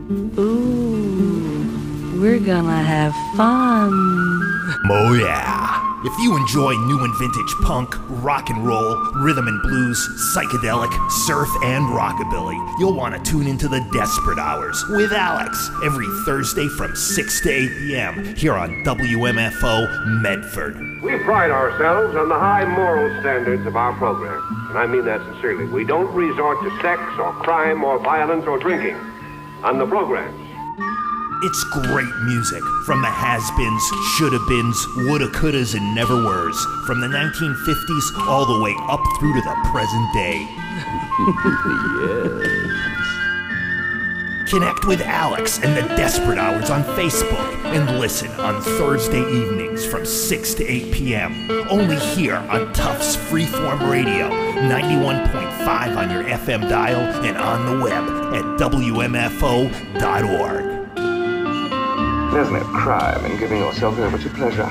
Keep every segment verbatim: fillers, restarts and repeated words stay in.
Ooh, we're gonna have fun. Oh yeah. If you enjoy new and vintage punk, rock and roll, rhythm and blues, psychedelic, surf, and rockabilly, you'll want to tune into the Desperate Hours with Alex every Thursday from six to eight p.m. here on W M F O Medford. We pride ourselves on the high moral standards of our program, and I mean that sincerely. We don't resort to sex or crime or violence or drinking on the programs. It's great music from the has-beens, shoulda-beens, woulda, couldas, and never-weres, from the nineteen fifties all the way up through to the present day. Yes. Connect with Alex and the Desperate Hours on Facebook and listen on Thursday evenings from six to eight p.m. only here on Tufts Freeform Radio, ninety-one point five on your F M dial and on the web at W M F O dot org. There's no crime in giving yourself over to pleasure.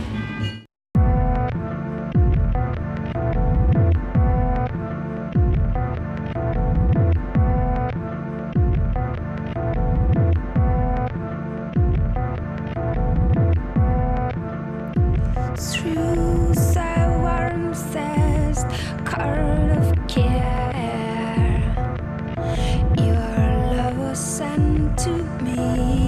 Through the warmest curl of care, your love was sent to me.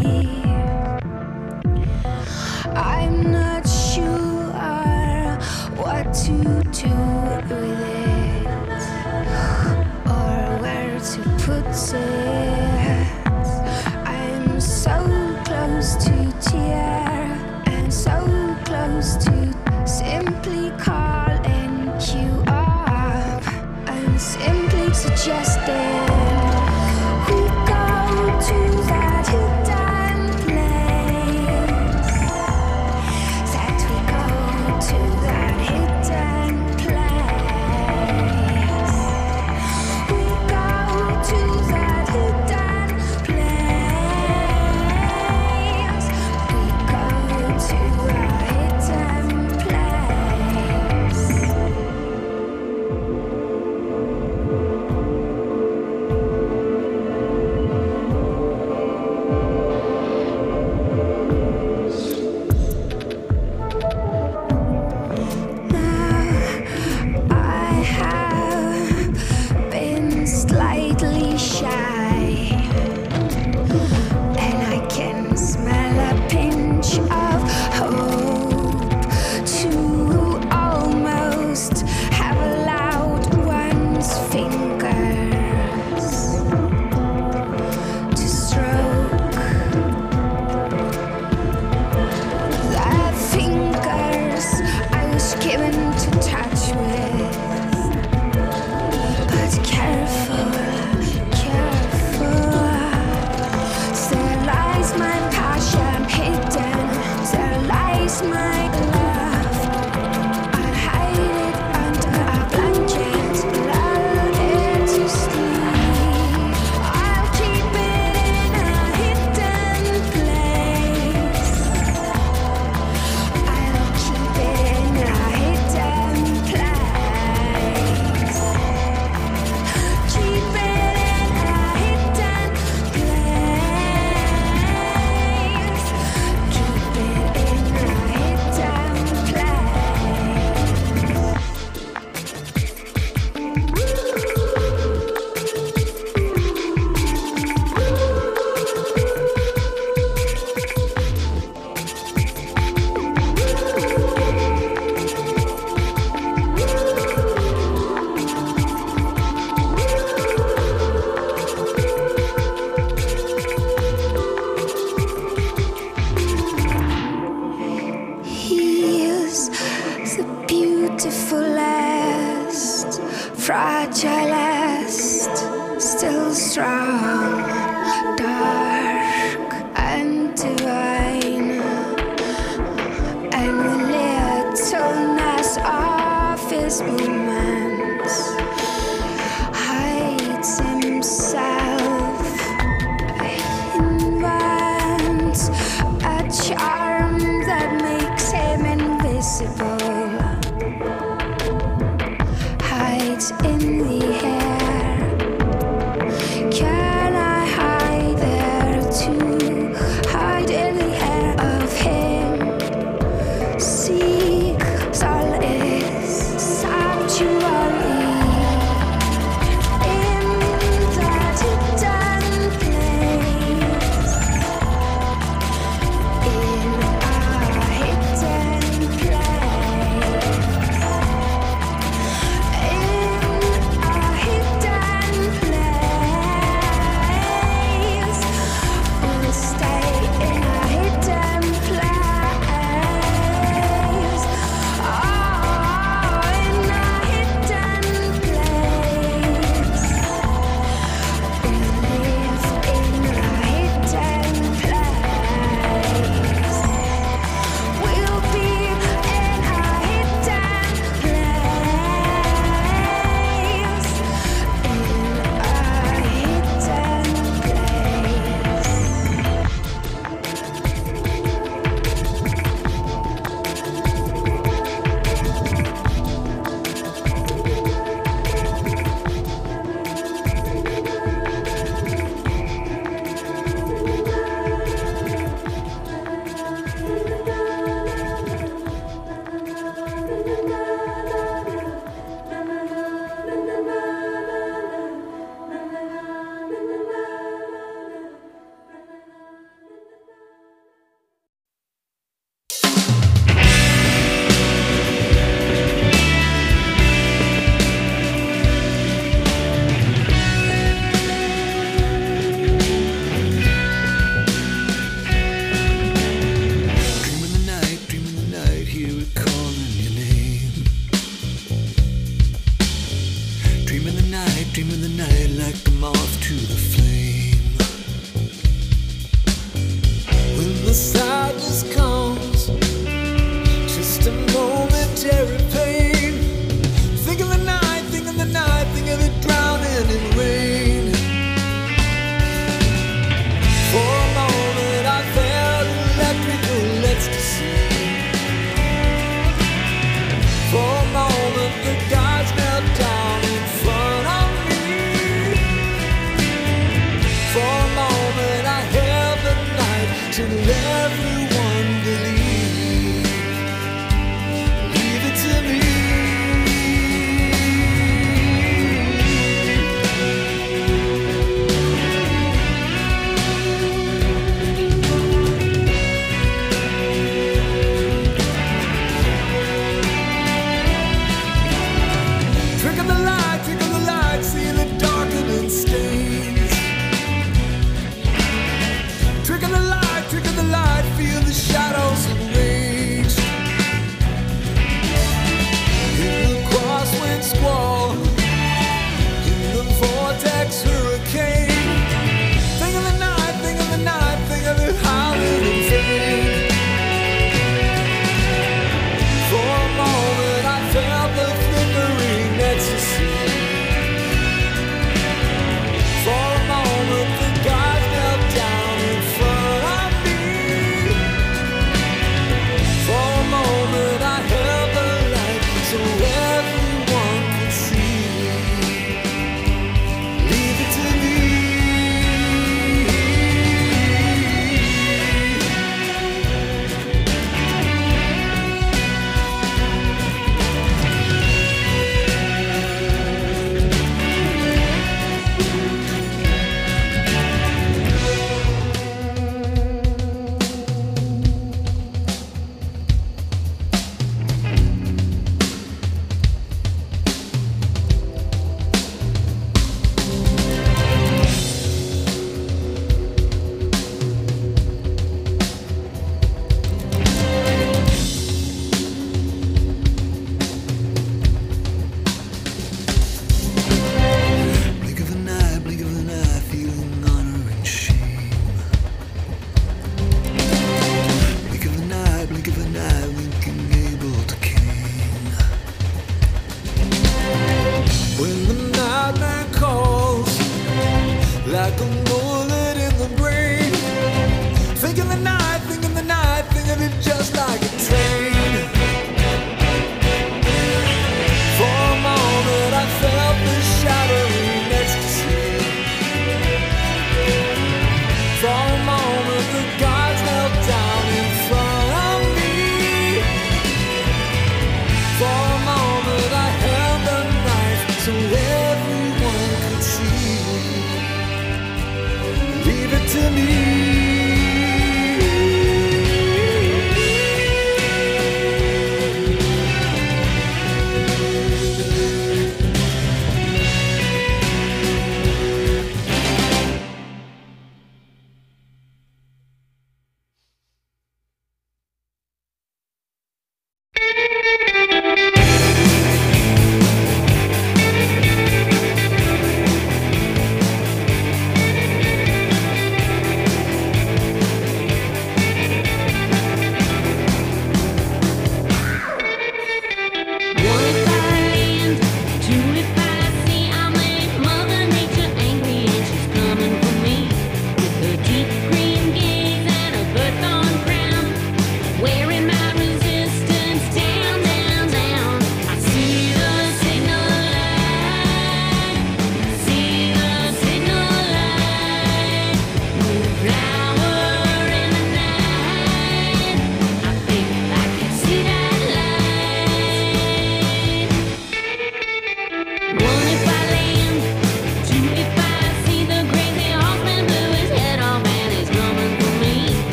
I'm not sure what to do with it or where to put it. I'm so close to tear and so close to simply calling you up. I'm simply suggesting we go to that hidden place. That we go to that hidden place. We go to that hidden place. We go to a hidden place. Now I have been slightly shy, and I can smell a pinch of hope to almost have allowed one's fingers to stroke the fingers I was given to touch with. But careful, careful, there lies my passion hidden, there lies my love. I'll hide it under a blanket, lull it to sleep. I'll keep it in a hidden place. I'll keep it in a hidden place. Keep it in a hidden place. Keep it in a hidden He is the beautifulest, fragilest, still strong, dark and divine, and the littleness of his movements hides himself, invents a charm that makes him invisible, hides in the air. Can I hide there dream in the night like a moth to the flame. When the sadness comes, just a momentary pain. Think of the night, think of the night, think of it drowning in rain. For a moment I felt electrical ecstasy. For a moment the gods knelt down in front of me. For a moment I held the night till everyone believed. Leave it to me. Trick of the light, trick of the light, see the darkening stains. Trick of the light, trick of the light, feel the shadows and rage. In the crosswind squall, in the vortex hurricane. Think of the night, think of the night, think of it howling in vain. For a moment I felt the flickering ecstasy. For a moment the gods knelt down in front of me. For a moment I held the light so everyone could see. Leave it to me. Blink of an eye, blink of an eye, feeling honor and shame. Blink of an eye, blink of an eye, winking able to cane. When the madman calls, like a bullet in the brain. Think of the night, think of the night, think of it just like a train. For a moment I felt the shattering ecstasy. For a moment the gods knelt down in front of me. For a moment I held the knife so everyone could see. Leave it to me.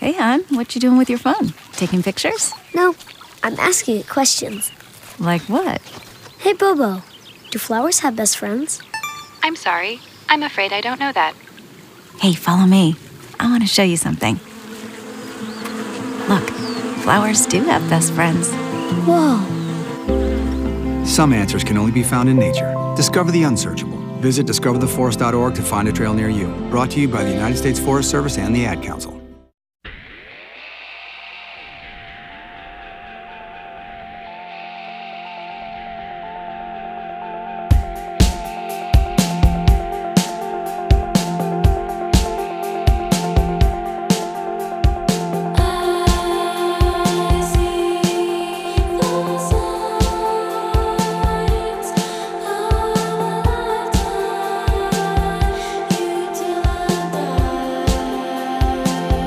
Hey, hon, what you doing with your phone? Taking pictures? No, I'm asking it questions. Like what? Hey, Bobo, do flowers have best friends? I'm sorry. I'm afraid I don't know that. Hey, follow me. I want to show you something. Look, flowers do have best friends. Whoa. Some answers can only be found in nature. Discover the unsearchable. Visit discover the forest dot org to find a trail near you. Brought to you by the United States Forest Service and the Ad Council. Till I die.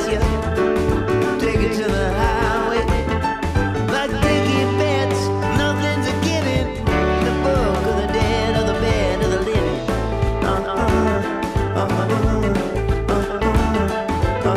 you. Take it to the highway. Like taking bets, nothing's a given. The book of the dead or the bed of the living. Uh-uh, uh-uh, uh-uh,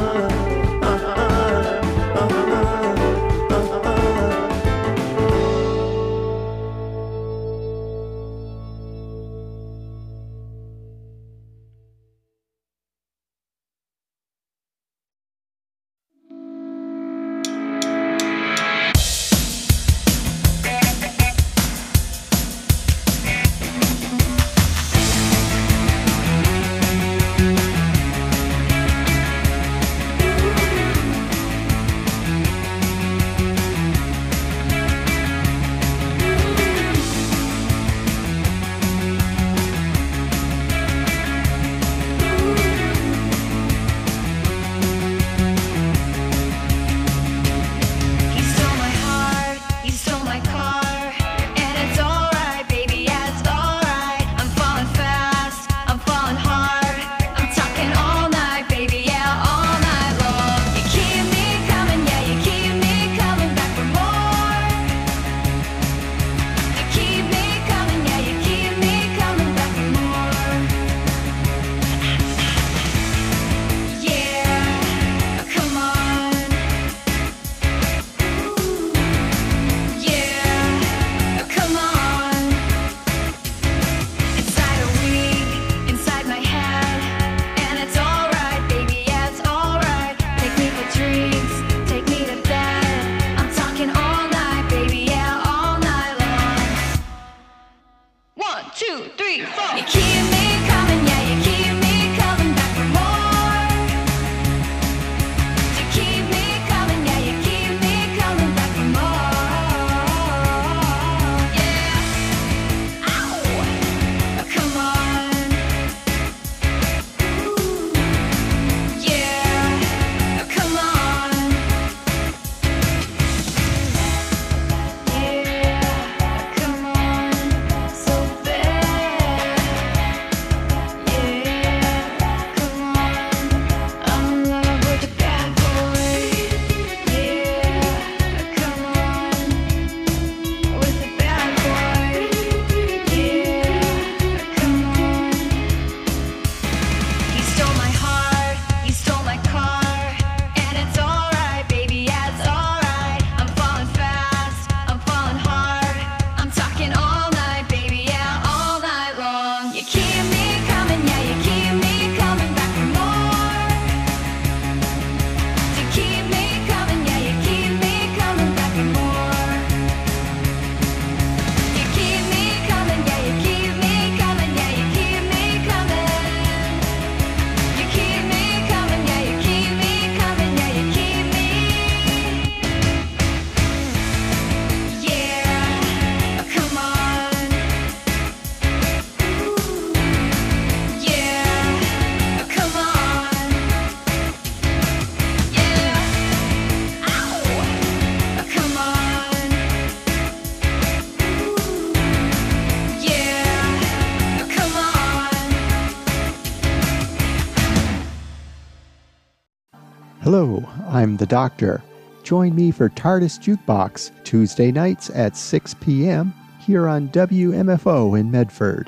Hello, I'm the Doctor. Join me for TARDIS Jukebox, Tuesday nights at six p.m. here on W M F O in Medford.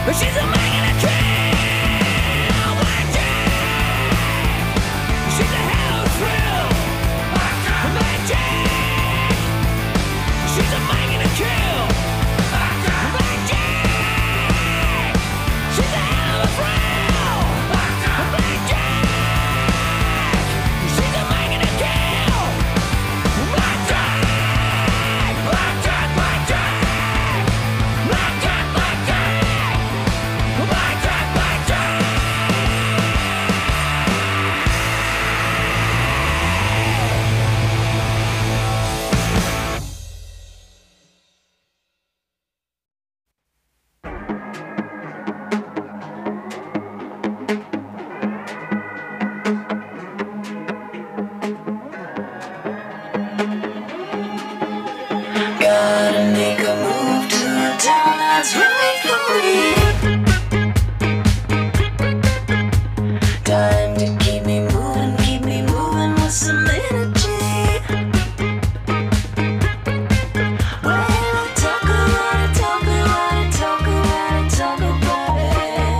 She's a man and a kill. Blackjack. She's a hell of a thrill. Blackjack. She's a man and a kill. Blackjack. She's a hell of a thrill. Blackjack. She's a man and a kill. Blackjack. Blackjack. Blackjack. Blackjack. Blackjack. Blackjack, blackjack. Gotta make a move to a town that's right for me. Time to keep me moving, keep me moving with some energy. Well, I talk about it, talk about it, talk about it, talk about it.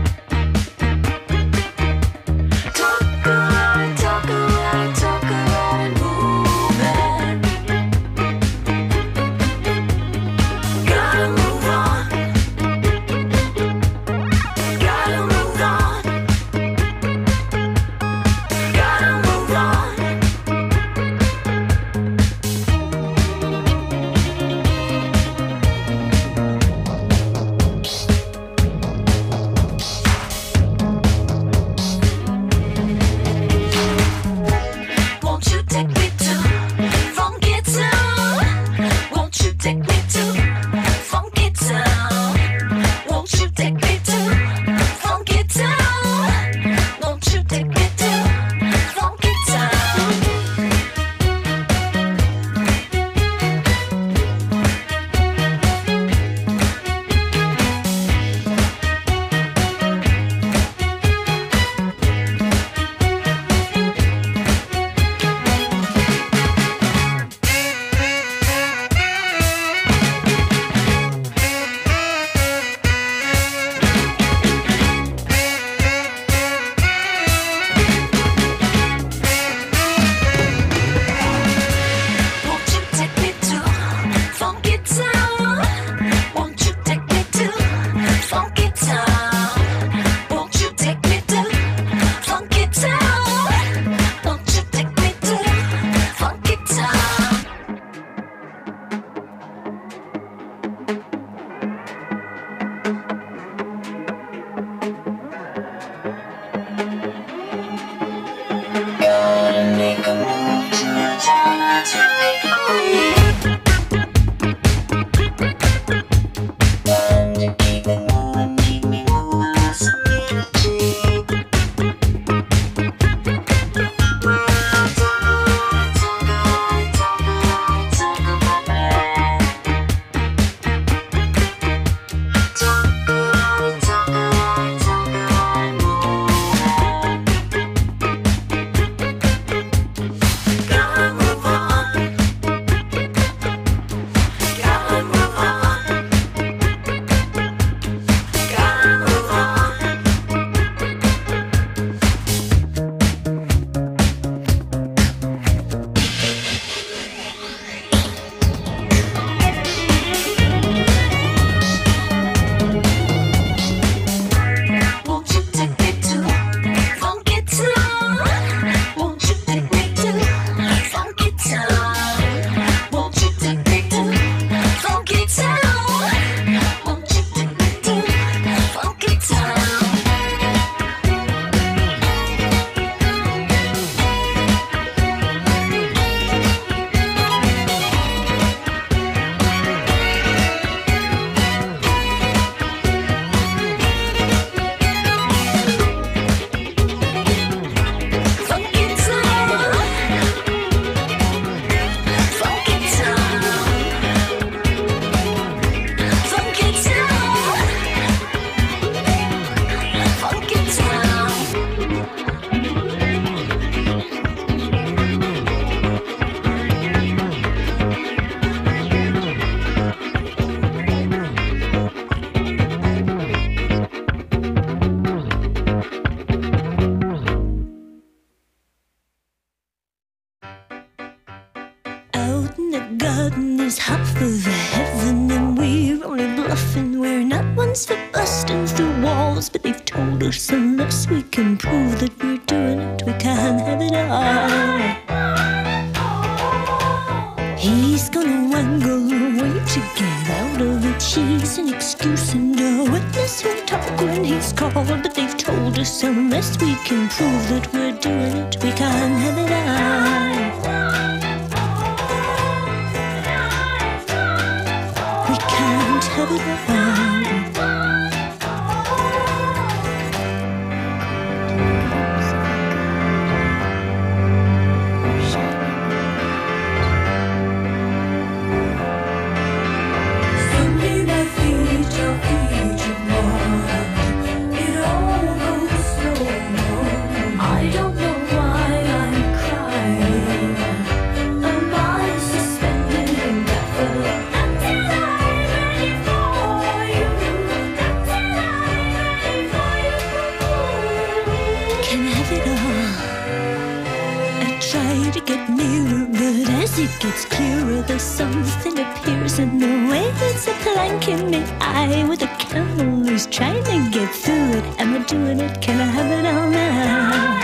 Talk about it, talk about it, talk about it, moving. Gotta move on. friends for busting through walls, but they've told us unless we can prove that we're doing it, we can't have it all. He's gonna wangle away to get out of it. She's an excuse and a witness who'll talk when he's called, but they've told us unless we can prove that we're doing it, we can't have it all. We can't have it all. It gets clearer, though something appears in the way. It's a plank in the eye with a camel who's trying to get through it. Am I doing it? Can I have it all now?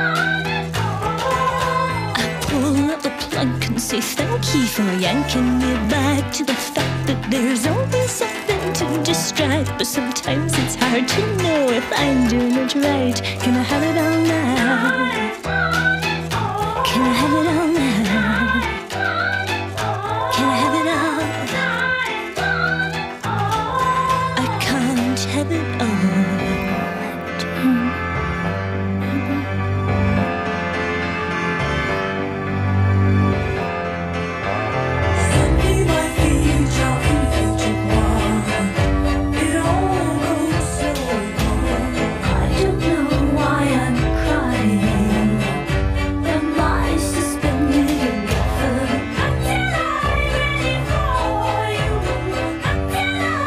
I pull up the plug and say thank you for yanking me back to the fact that there's always something to distract. But sometimes it's hard to know if I'm doing it right. Can I have it all now? Can I have it all now? Have it all.